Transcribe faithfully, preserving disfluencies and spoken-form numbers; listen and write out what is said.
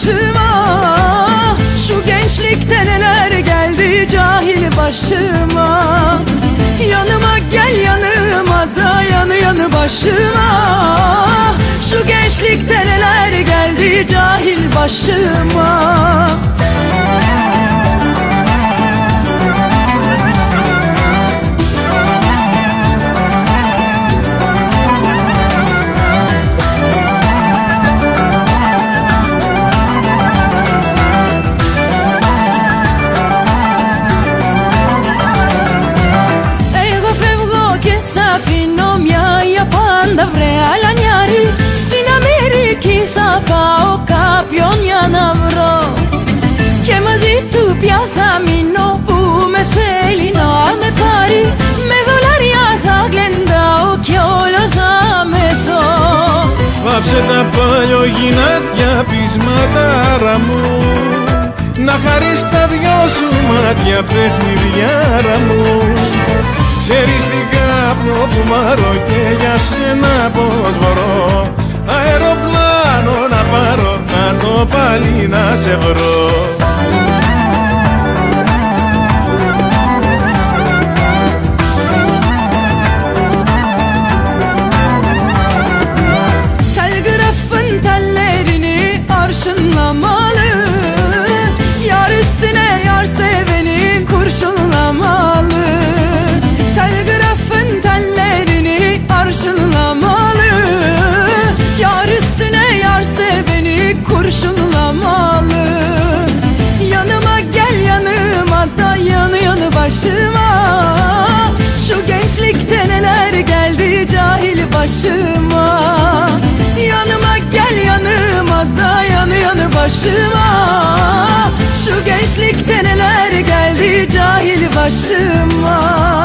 başıma. Şu gençlikte neler geldi cahil başıma. Yanıma gel yanıma da yanı yanı başıma. Şu gençlikte neler geldi cahil başıma. Αφήνω μια για πάντα βρε αλανιάρη. Στην Αμερική θα πάω κάποιον για να βρω. Και μαζί του πια θα μείνω που με θέλει να με πάρει. Με δολάρια θα γλεντάω κι όλο θα μεθώ. Βάψε τα παλιογυνάτια πεισματάρα μου. Να χαρείς τα δυο σου μάτια παιχνιδιάρα μου. Ξέρεις τι κάπνο φουμάρω και για σένα πως μπορώ. Αεροπλάνο να πάρω, να το πάλι να σε βρω. Telgrafın tellerini arşınlamalı. Yar üstüne yar seveni kurşunlamalı. Telgrafın tellerini arşınlamalı. Yar üstüne yar seveni kurşunlamalı. Yanıma gel yanıma da yanı yanı başıma. Şu gençlikte neler geldi cahil başıma. Yanıma gel yanıma da yanı yanı başıma. Şu gençlikte neler geldi cahil başıma.